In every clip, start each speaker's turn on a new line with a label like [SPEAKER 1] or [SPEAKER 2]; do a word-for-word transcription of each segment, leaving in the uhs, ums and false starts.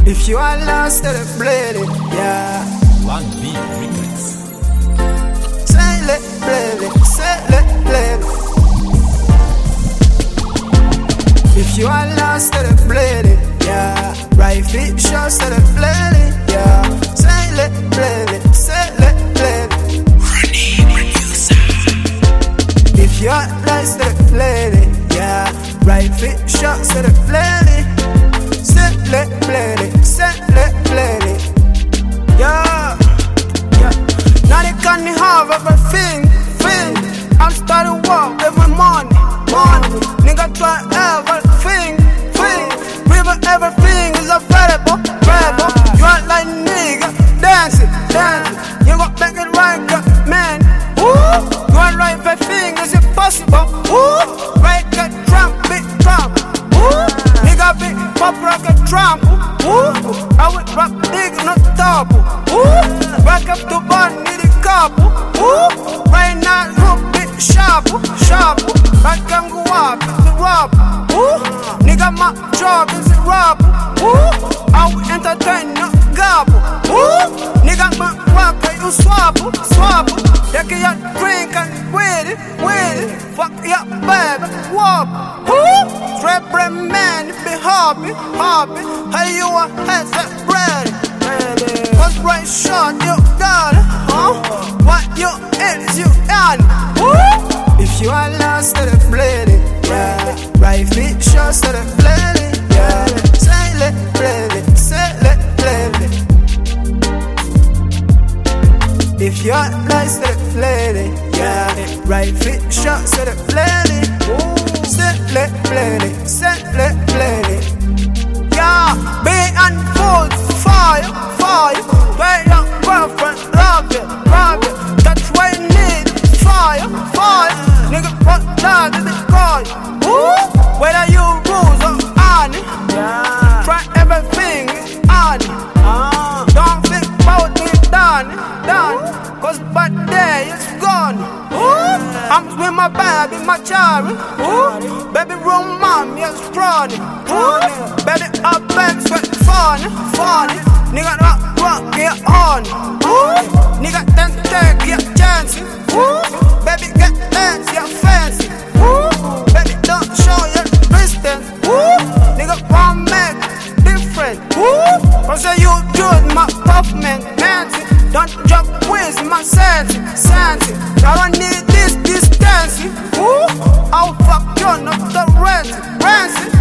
[SPEAKER 1] If you are lost, let it play it, yeah.
[SPEAKER 2] One B remix.
[SPEAKER 1] Say let play it, say let play it. If you are lost, let it play it, yeah. Right feet shots, let it play it, yeah. Say let play it, say let play it. If you are lost, let it play it, yeah. Right feet shots, let it play it. Say let play it, say let play it, yeah, yeah. Now they can't have everything, thing. I'm starting work every morning, morning. Nigga try everything, thing. River everything is available, available. You act like nigga, dancing, dancing. You gon' make it right, girl, man. Ooh, you act like everything is impossible. Ooh, right, get trump, big trump. Ooh, nigga big pop rock a trump. Ooh, I would rock big no top. Ooh, back up to bond, need a couple. Ooh, right now look big sharp, sharp. Back and go up, it's a rob. Ooh, nigga my job is a rob. Ooh, I will entertain no gobble. Ooh, nigga my rock, you swap, swap. Take your drink and with it, with it. Fuck your baby, whoop. Ooh, Trap man, be happy, happy. How you want head set ready? What's right shot, you got it, huh? What you is, you on. Ooh, if you are lost, let it play it, yeah. Right feet shots, let it play it, yeah. Say let play it, say let play it. If you are lost, let it play it, yeah. Right feet shots, let it play it. Set let play it, set let play it. Yeah, be and food, fire, fire. Where your girlfriend, love it, love it. That's why you need fire, fire. Nigga, what does it call you? Ooh, whether you rules or on it, yeah. Try everything on it. Uh, don't think about it, done, done. Cause bad day is gone. Ooh, I'm with my baby, my child. Ooh, baby room mom, yes, strong. Ooh, baby up back, sweat, funny, funny. Nigga rock, rock, get on. Ooh, nigga then take your chances. Ooh, baby get dance, you're fancy. Ooh, baby don't show your distance. Ooh, nigga want make different. Ooh, cause you good, my puff man, Nancy. Don't jump with my sense, sense. I don't need this distance. Ooh, I'll fuck you, not the rent, rent.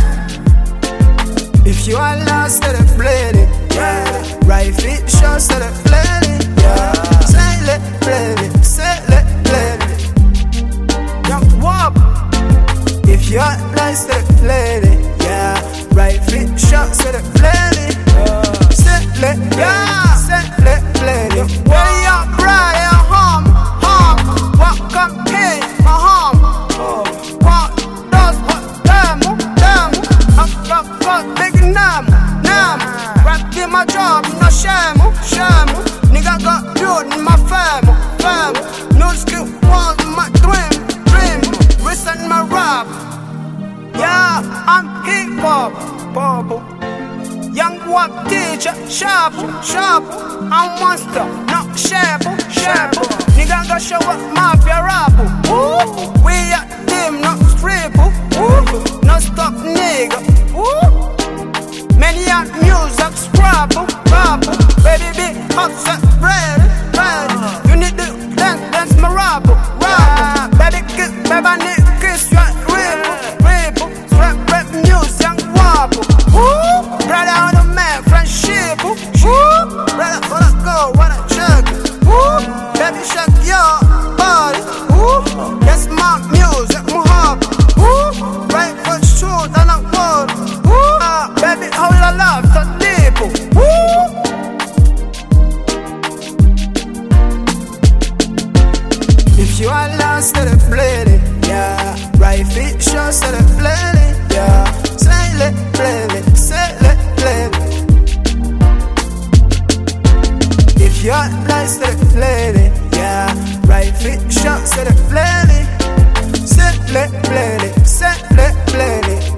[SPEAKER 1] If you are lost, let it play it, yeah. Right feet shots, let it play it, yeah. Say let play it, say let play it. Young wop. If you are lost, let it play it, yeah. Right feet shots, let it play it, yeah. Say let, yeah. Say let play it. Where you cry at home, home. Welcome here, my home. What does what damn, damn. I've got big name, name. Rap in my job, no shame, shame. Nigga got good in my family, family. No skill was my dream, dream. Listen my rap. Yeah, I'm hip hop, bubble. Young wap teacher, sharp, sharp. I'm monster, not sharp, sharp. Nigga go show up mafia rap. Ooh, we a team, not strip. Ooh, no stop nigga. Ooh, many a music scrap, rap. Baby be upset, ready, ready. You need to dance, dance my rap, rap. Baby kiss, baby need kiss, you rip, rip. Strap, rap music, young wap. Ooh, brother on the man, friendship. Ooh, brother, wanna go, wanna check. Ooh, baby, shake your body. Ooh, that's my music, Muhammad. Ooh, right foot shoot and a word. Ooh, ah, baby, hold a love, so deep. Ooh. If you are lost, let it play it, yeah. Right feet shots, let it play it, yeah. Say let play it, say let play it. If you are lost, let it play it, yeah. Right feet shots, let it play it. Say let play it, say let play it.